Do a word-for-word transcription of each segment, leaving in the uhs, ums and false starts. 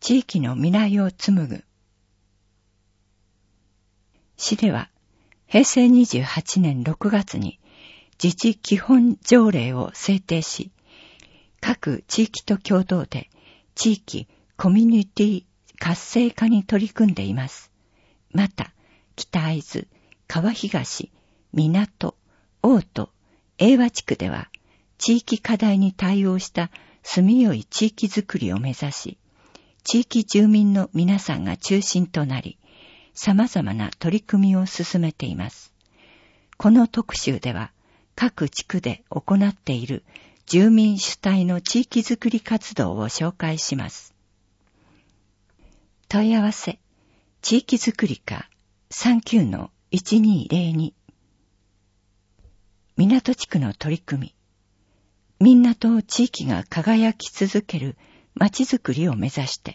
地域の未来を紡ぐ。市では、平成にじゅうはちねんろくがつに自治基本条例を制定し、各地域と共同で地域コミュニティ活性化に取り組んでいます。また、北会津、川東、港、大戸、英和地区では、地域課題に対応した住みよい地域づくりを目指し、地域住民の皆さんが中心となり、様々な取り組みを進めています。この特集では、各地区で行っている住民主体の地域づくり活動を紹介します。問い合わせ、地域づくり課 さんきゅうのいちにーぜろに 港地区の取り組み、みんなと地域が輝き続けるまちづくりを目指して、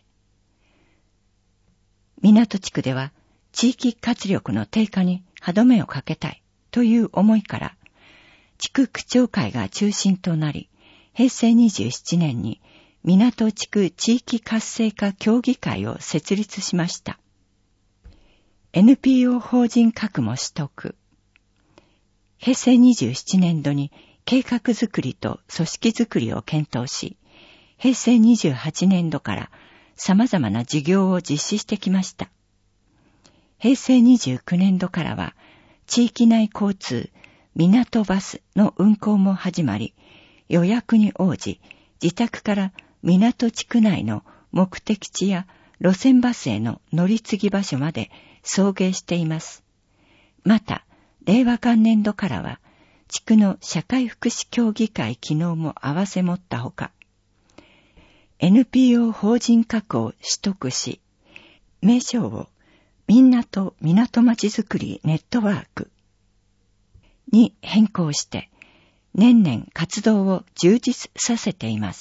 港地区では地域活力の低下に歯止めをかけたいという思いから、地区区長会が中心となり、平成にじゅうななねんに港地区地域活性化協議会を設立しました。エヌピーオー 法人格も取得。平成にじゅうななねんどに計画づくりと組織づくりを検討し、平成にじゅうはちねんどから様々な事業を実施してきました。平成にじゅうきゅうねんどからは、地域内交通、港バスの運行も始まり、予約に応じ、自宅から港地区内の目的地や路線バスへの乗り継ぎ場所まで送迎しています。また、令和元年度からは、地区の社会福祉協議会機能も併せ持ったほか、エヌピーオー 法人格を取得し、名称をみんなと港まちづくりネットワークに変更して、年々活動を充実させています。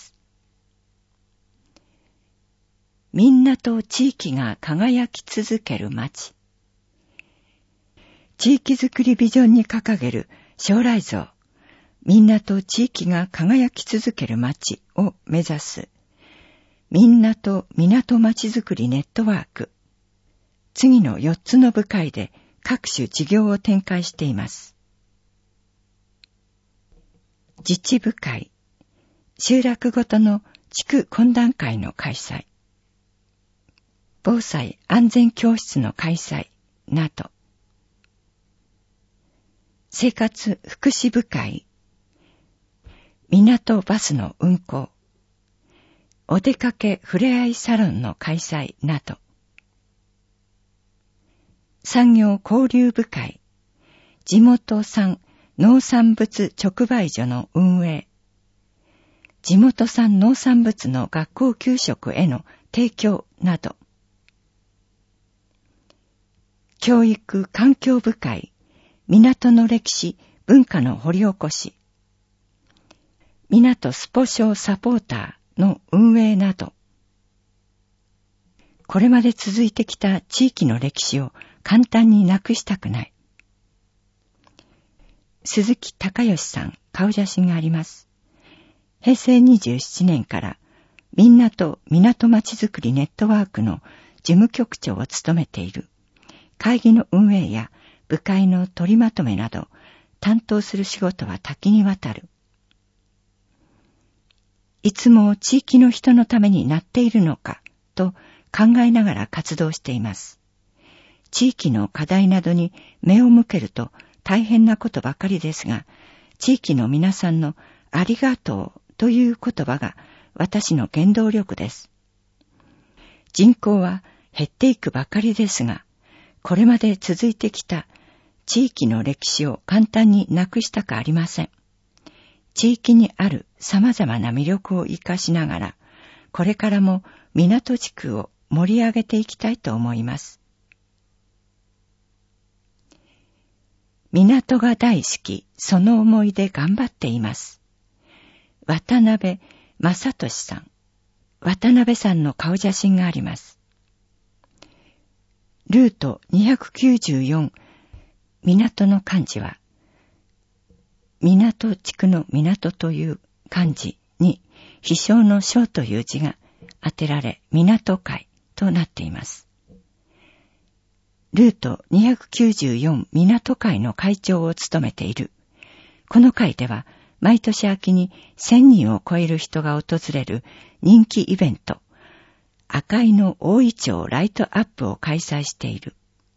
みんなと地域が輝き続ける街。地域づくりビジョンに掲げる将来像、みんなと地域が輝き続ける街を目指す、みんなと港まちづくりネットワーク。次のよっつの部会で各種事業を展開しています。自治部会、集落ごとの地区懇談会の開催、防災安全教室の開催など、生活福祉部会、港バスの運行、お出かけふれあいサロンの開催など、産業交流部会、地元産農産物直売所の運営、地元産農産物の学校給食への提供など、教育環境部会、港の歴史文化の掘り起こし、港スポ少サポーターの運営など、これまで続いてきた地域の歴史を簡単になくしたくない。鈴木孝義さん、顔写真があります。平成にじゅうななねんからみんなと港まちづくりネットワークの事務局長を務めている。会議の運営や部会の取りまとめなど担当する仕事は多岐にわたる。いつも地域の人のためになっているのかと考えながら活動しています。地域の課題などに目を向けると大変なことばかりですが、地域の皆さんのありがとうという言葉が私の原動力です。人口は減っていくばかりですが、これまで続いてきた地域の歴史を簡単になくしたくありません。地域にある様々な魅力を生かしながら、これからも港地区を盛り上げていきたいと思います。港が大好き、その思いで頑張っています。渡辺正俊さん。渡辺さんの顔写真があります。ルートにひゃくきゅうじゅうよん、港の漢字は、港地区の港という漢字に、飛翔の翔という字が当てられ港会となっています。ルートにひゃくきゅうじゅうよん港会の会長を務めている。この会では毎年秋にせんにんを超える人が訪れる人気イベント、赤井の大イチョウライトアップを開催している。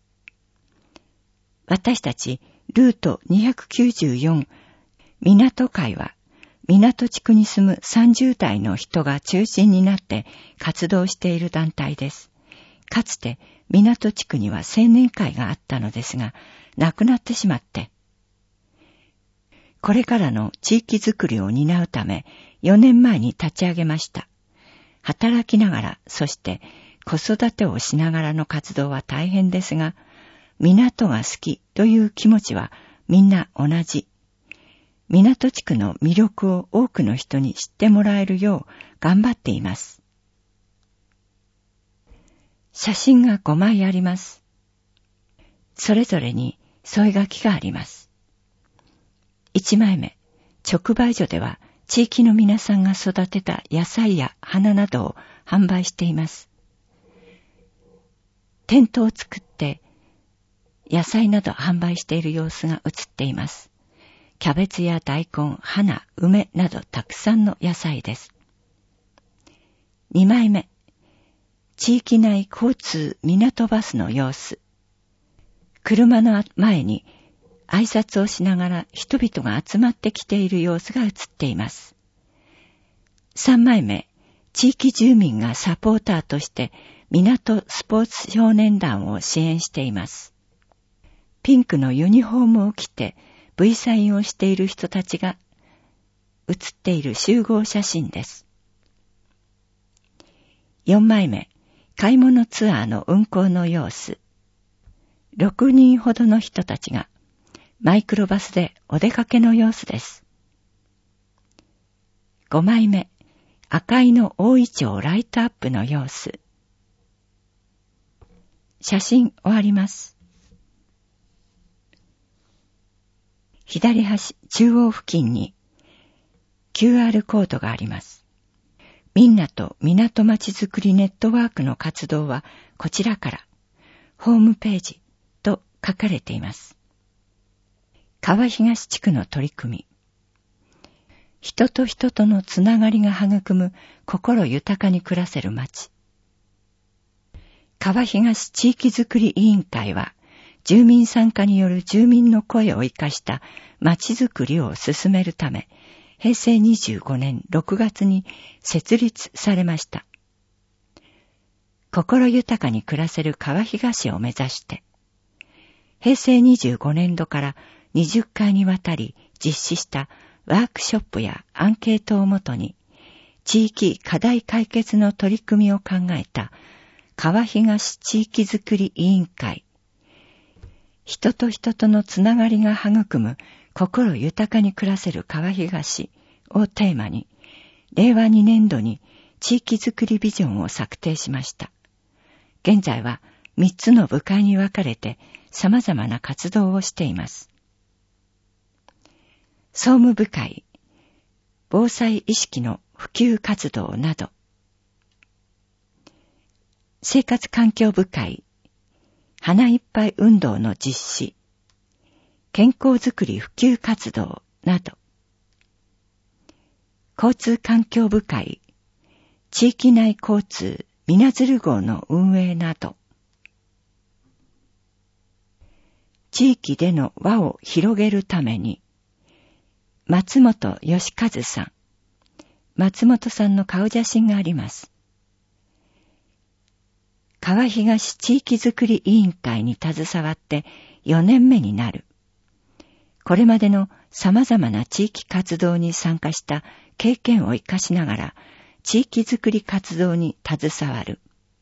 私たちルートにひゃくきゅうじゅうよん港会は港地区に住むさんじゅうだいの人が中心になって活動している団体です。かつて港地区には青年会があったのですが、なくなってしまって、これからの地域づくりを担うためよねんまえに立ち上げました。働きながら、そして子育てをしながらの活動は大変ですが、港が好きという気持ちはみんな同じ。港地区の魅力を多くの人に知ってもらえるよう頑張っています。写真がごまいあります。それぞれに添え書きがあります。いちまいめ、直売所では地域の皆さんが育てた野菜や花などを販売しています。テントを作って野菜など販売している様子が写っています。キャベツや大根、花、梅などたくさんの野菜です。にまいめ、地域内交通港バスの様子。車の前に挨拶をしながら人々が集まってきている様子が写っています。さんまいめ、地域住民がサポーターとして港スポーツ少年団を支援しています。ピンクのユニフォームを着て V サインをしている人たちが写っている集合写真です。よんまいめ、買い物ツアーの運行の様子。ろくにんほどの人たちがマイクロバスでお出かけの様子です。ごまいめ、赤井の大イチョウライトアップの様子。写真終わります。左端中央付近に キューアール コードがあります。みんなと港まちづくりネットワークの活動はこちらからホームページと書かれています。川東地区の取り組み。人と人とのつながりが育む心豊かに暮らせる町。川東地域づくり委員会は住民参加による住民の声を生かした町づくりを進めるため、へいせいにじゅうごねんろくがつに設立されました。心豊かに暮らせる川東を目指して、へいせいにじゅうごねんどからにじゅっかいにわたり実施したワークショップやアンケートをもとに、地域課題解決の取り組みを考えた川東地域づくり委員会、人と人とのつながりが育む心豊かに暮らせる川東をテーマに、れいわにねんどに地域づくりビジョンを策定しました。現在はみっつの部会に分かれて様々な活動をしています。総務部会、防災意識の普及活動など、生活環境部会、花いっぱい運動の実施、健康づくり普及活動など、交通環境部会、地域内交通みなづる号の運営など、地域での輪を広げるために、松本義和さん、松本さんの顔写真があります。川東地域づくり委員会に携わってよねんめになる。これまでの様々な地域活動に参加した経験を生かしながら地域づくり活動に携わる。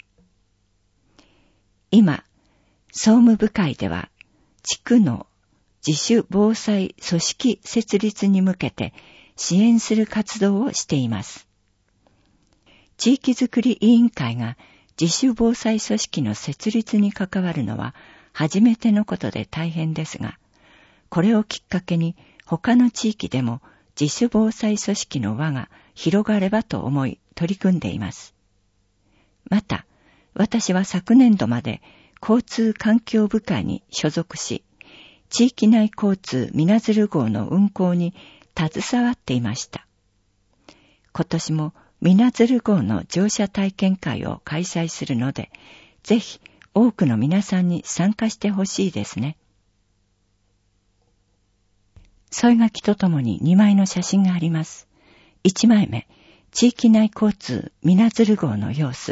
今、総務部会では地区の自主防災組織設立に向けて支援する活動をしています。地域づくり委員会が自主防災組織の設立に関わるのは初めてのことで大変ですが、これをきっかけに他の地域でも自主防災組織の輪が広がればと思い取り組んでいます。 また、私は昨年度まで交通環境部会に所属し、地域内交通みなづる号の運行に携わっていました。今年もみなづる号の乗車体験会を開催するので、ぜひ多くの皆さんに参加してほしいですね。添え書きとともににまいの写真があります。いちまいめ、地域内交通みなづる号の様子。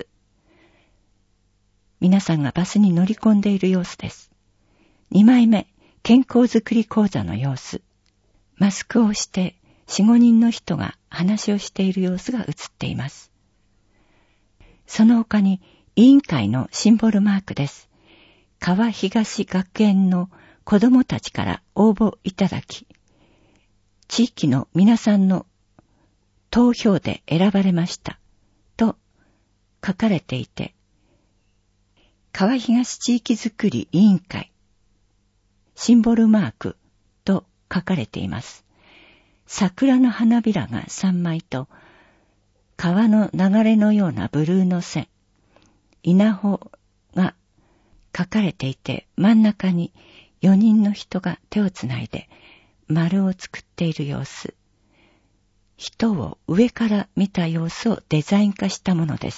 皆さんがバスに乗り込んでいる様子です。にまいめ、健康づくり講座の様子。マスクをして、よん、ごにんの人が話をしている様子が写っています。その他に、委員会のシンボルマークです。川東学園の子どもたちから応募いただき、地域の皆さんの投票で選ばれました、と書かれていて、川東地域づくり委員会、シンボルマークと書かれています。桜の花びらがさんまいと、川の流れのようなブルーの線、稲穂が書かれていて、真ん中によにんの人が手をつないで丸を作っている様子。人を上から見た様子をデザイン化したものです。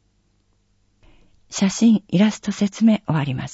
写真、イラスト説明終わります。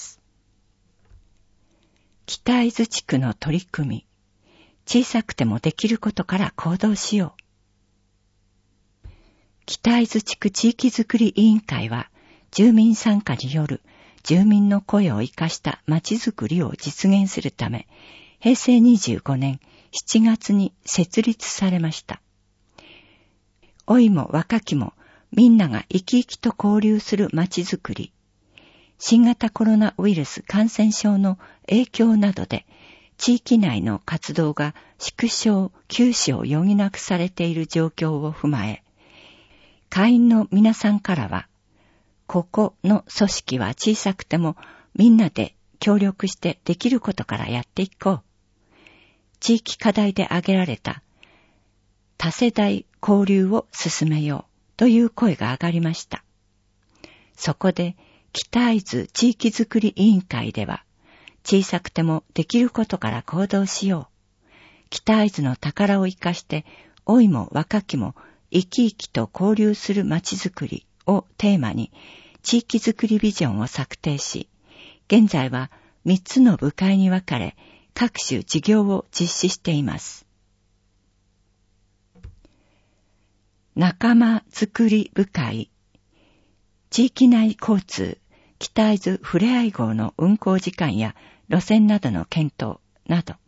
北会津地区の取り組み。小さくてもできることから行動しよう。北会津地区地域づくり委員会は、住民参加による住民の声を生かしたまちづくりを実現するため、へいせいにじゅうごねんしちがつに設立されました。老いも若きもみんなが生き生きと交流するまちづくり。新型コロナウイルス感染症の影響などで、地域内の活動が縮小、休止を余儀なくされている状況を踏まえ、会員の皆さんからは、ここの組織は小さくてもみんなで協力してできることからやっていこう。地域課題で挙げられた多世代交流を進めようという声が上がりました。そこで北会津地域づくり委員会では、小さくてもできることから行動しよう。北会津の宝を生かして、老いも若きも生き生きと交流するまちづくりをテーマに、地域づくりビジョンを策定し、現在はみっつの部会に分かれ、各種事業を実施しています。仲間づくり部会、地域内交通、北会津ふれあい号の運行時間や路線などの検討など、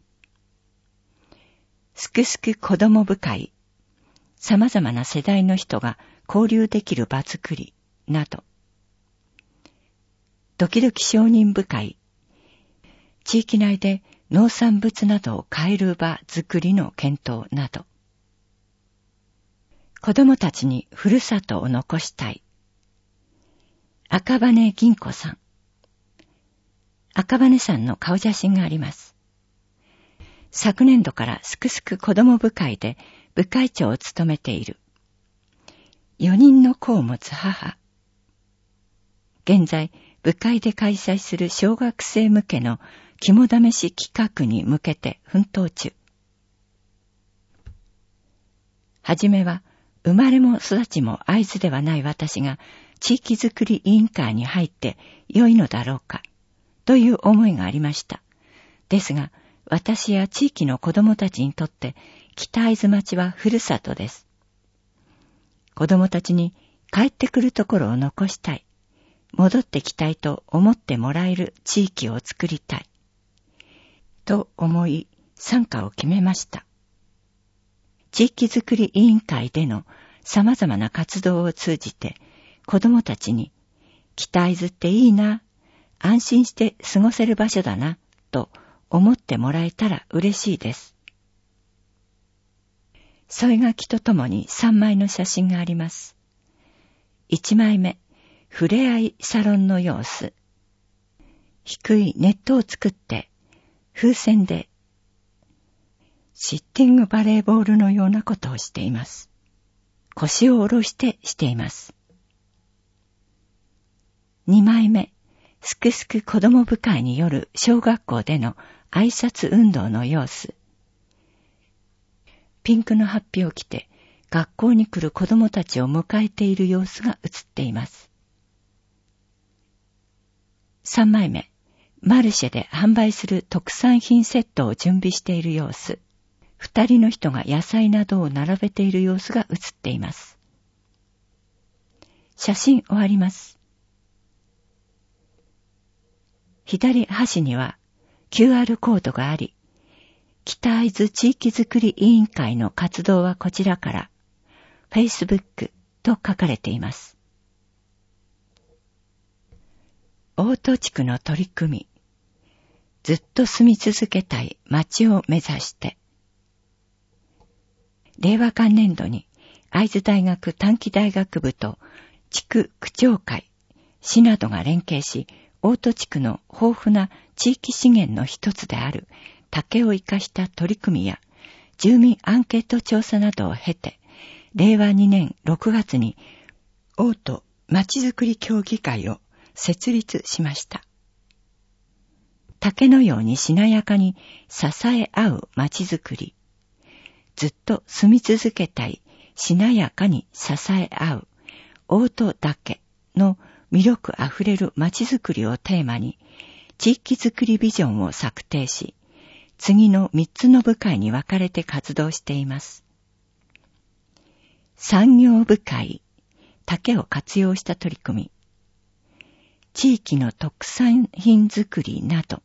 すくすく子ども部会、様々な世代の人が交流できる場づくりなど、ドキドキ商人部会、地域内で農産物などを買える場づくりの検討など、子どもたちにふるさとを残したい、赤羽銀子さん。赤羽さんの顔写真があります。昨年度からすくすく子ども部会で部会長を務めている。よにんの子を持つ母。現在、部会で開催する小学生向けの肝試し企画に向けて奮闘中。はじめは、生まれも育ちも会津ではない私が地域づくり委員会に入って良いのだろうか、という思いがありました。ですが、私や地域の子どもたちにとって北会津町はふるさとです。子どもたちに帰ってくるところを残したい、戻ってきたいと思ってもらえる地域を作りたい、と思い参加を決めました。地域づくり委員会での様々な活動を通じて、子どもたちに北会津っていいな、安心して過ごせる場所だな、と思ってもらえたら嬉しいです。添え書きとともにさんまいの写真があります。いちまいめ、ふれあいサロンの様子。低いネットを作って、風船でシッティングバレーボールのようなことをしています。腰を下ろしてしています。 にまいめ、すくすく子ども部会による小学校での挨拶運動の様子。ピンクのハッピーを着て学校に来る子どもたちを迎えている様子が映っています。さんまいめ、マルシェで販売する特産品セットを準備している様子。二人の人が野菜などを並べている様子が映っています。写真終わります。左端には キューアール コードがあり、北会津地域づくり委員会の活動はこちらから Facebook と書かれています。大戸地区の取り組み、ずっと住み続けたい町を目指して。令和元年度に会津大学短期大学部と地区区長会、市などが連携し、大戸地区の豊富な地域資源の一つである竹を生かした取り組みや住民アンケート調査などを経て、れいわにねんろくがつに大戸まちづくり協議会を設立しました。竹のようにしなやかに支え合うまちづくり、ずっと住み続けたいしなやかに支え合う大戸竹の魅力あふれるまちづくりをテーマに地域づくりビジョンを策定し、次のみっつの部会に分かれて活動しています。産業部会、竹を活用した取り組み、地域の特産品づくりなど、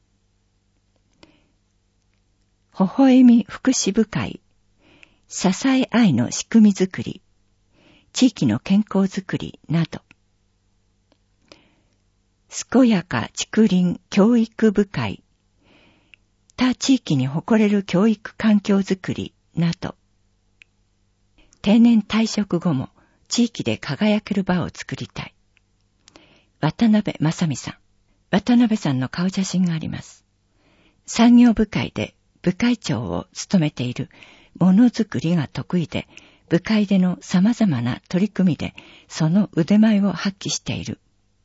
微笑み福祉部会、支え合いの仕組みづくり、地域の健康づくりなど、健やか竹林教育部会、他地域に誇れる教育環境づくりなど、定年退職後も地域で輝ける場を作りたい。渡辺正美さん。渡辺さんの顔写真があります。産業部会で部会長を務めているものづくりが得意で、部会での様々な取り組みでその腕前を発揮している。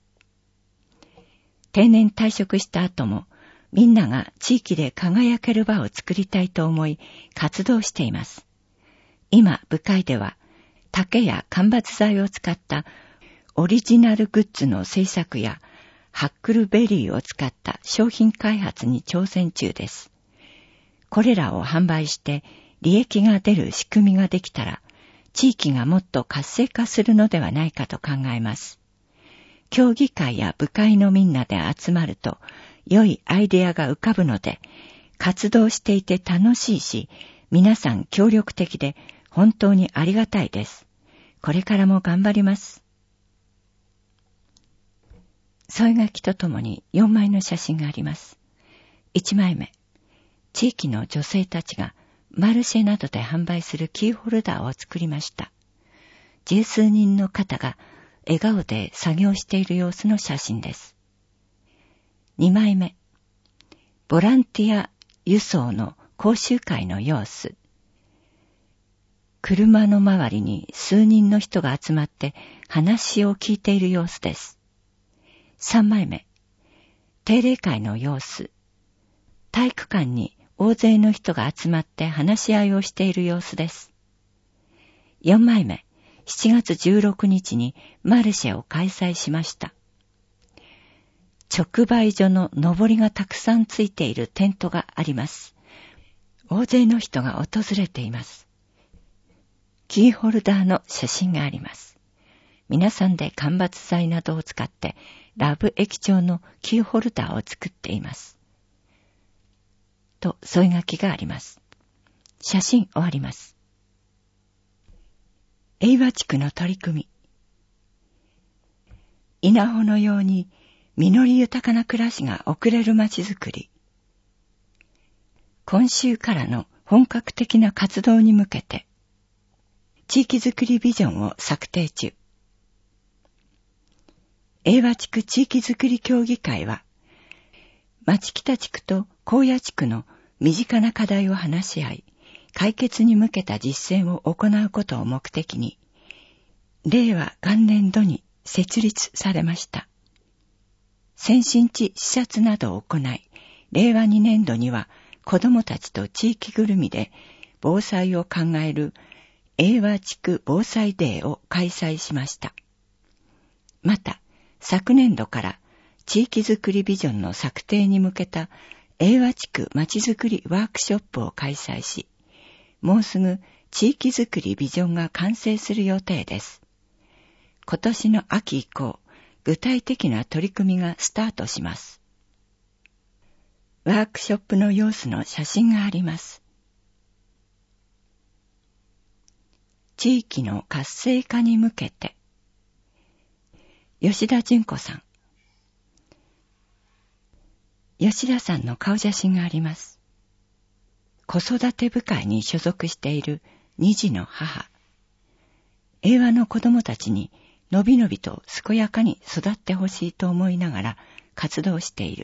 定年退職した後もみんなが地域で輝ける場を作りたいと思い活動しています。今部会では竹や間伐材を使ったオリジナルグッズの制作やハックルベリーを使った商品開発に挑戦中です。これらを販売して利益が出る仕組みができたら地域がもっと活性化するのではないかと考えます。協議会や部会のみんなで集まると良いアイデアが浮かぶので、活動していて楽しいし、皆さん協力的で本当にありがたいです。これからも頑張ります。添え書きとともによんまいの写真があります。いちまいめ、地域の女性たちがマルシェなどで販売するキーホルダーを作りました。十数人の方が笑顔で作業している様子の写真です。にまいめ、ボランティア輸送の講習会の様子。車の周りに数人の人が集まって話を聞いている様子です。さんまいめ、定例会の様子。体育館に大勢の人が集まって話し合いをしている様子です。よんまいめ、しちがつじゅうろくにちにマルシェを開催しました。直売所の上りがたくさんついているテントがあります。大勢の人が訪れています。キーホルダーの写真があります。皆さんで間伐材などを使ってラブ液状のキーホルダーを作っています。と添え書きがあります。写真終わります。永和地区の取り組み。稲穂のように実り豊かな暮らしが送れるまちづくり。今週からの本格的な活動に向けて、地域づくりビジョンを策定中。永和地区地域づくり協議会は、町北地区と高野地区の身近な課題を話し合い、解決に向けた実践を行うことを目的に、れいわ元年度に設立されました。 先進地視察などを行い、れいわにねんどには子どもたちと地域ぐるみで防災を考える英和地区防災デーを開催しました。また、昨年度から地域づくりビジョンの策定に向けた英和地区まちづくりワークショップを開催し、もうすぐ地域づくりビジョンが完成する予定です。今年の秋以降、具体的な取り組みがスタートします。ワークショップの様子の写真があります。地域の活性化に向けて、吉田純子さん。吉田さんの顔写真があります。子育て部会に所属している二児の母。英和の子供たちにのびのびと健やかに育ってほしいと思いながら活動している。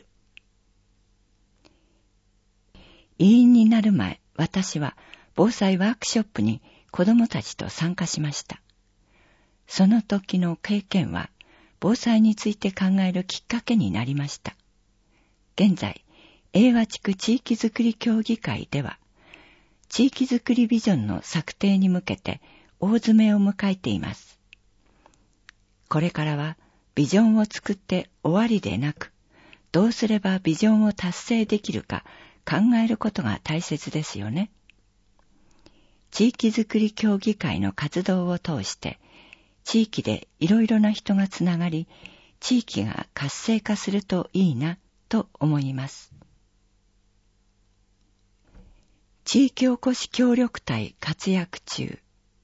委員になる前、私は防災ワークショップに子供たちと参加しました。その時の経験は防災について考えるきっかけになりました。現在、英和地区地域づくり協議会では、地域づくりビジョンの策定に向けて大詰めを迎えています。これからはビジョンを作って終わりでなく、どうすればビジョンを達成できるか考えることが大切ですよね。地域づくり協議会の活動を通して、地域でいろいろな人がつながり、地域が活性化するといいなと思います。地域おこし協力隊活躍中。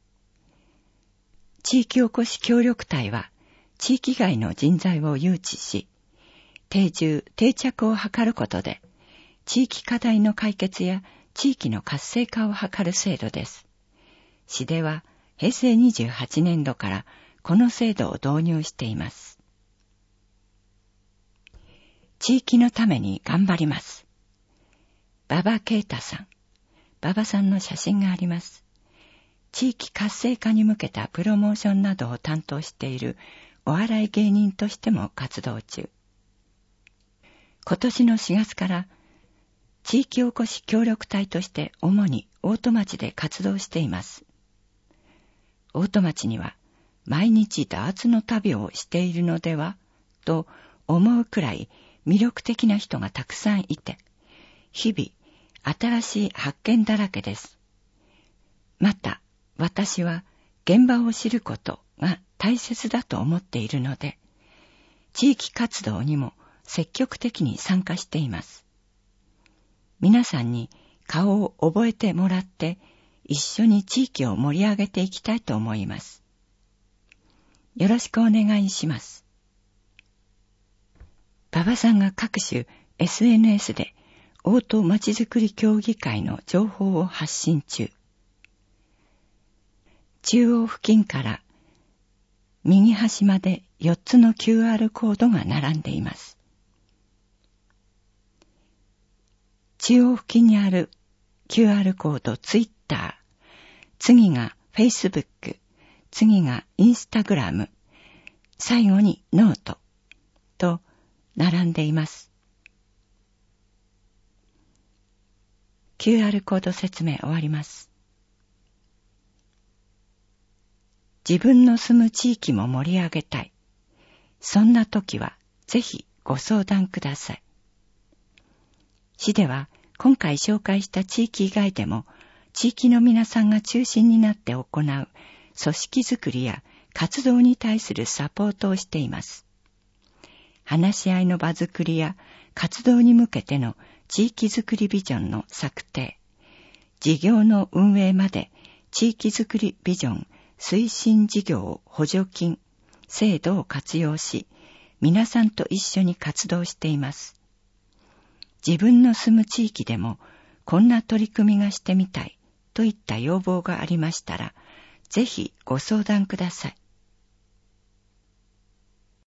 地域おこし協力隊は、地域外の人材を誘致し、定住・定着を図ることで、地域課題の解決や地域の活性化を図る制度です。市ではへいせいにじゅうはちねんどからこの制度を導入しています。地域のために頑張ります。馬場啓太さん。馬場さんの写真があります。地域活性化に向けたプロモーションなどを担当しているお笑い芸人としても活動中。今年のしがつから地域おこし協力隊として主に大戸町で活動しています。大戸町には毎日ダーツの旅をしているのではと思うくらい魅力的な人がたくさんいて、日々新しい発見だらけです。また私は現場を知ることが大切だと思っているので、地域活動にも積極的に参加しています。皆さんに顔を覚えてもらって一緒に地域を盛り上げていきたいと思います。よろしくお願いします。馬場さんが各種 エスエヌエス で大戸まちづくり協議会の情報を発信中。中央付近から右端までよっつの キューアール コードが並んでいます。中央付近にある キューアール コード、ツイッター、次がフェイスブック、次がインスタグラム、最後にノートと並んでいます。キューアール コード説明終わります。自分の住む地域も盛り上げたい。そんな時はぜひご相談ください。市では今回紹介した地域以外でも地域の皆さんが中心になって行う組織づくりや活動に対するサポートをしています。話し合いの場づくりや活動に向けての地域づくりビジョンの策定、事業の運営まで地域づくりビジョン推進事業補助金制度を活用し、皆さんと一緒に活動しています。自分の住む地域でもこんな取り組みがしてみたいといった要望がありましたら、ぜひご相談ください。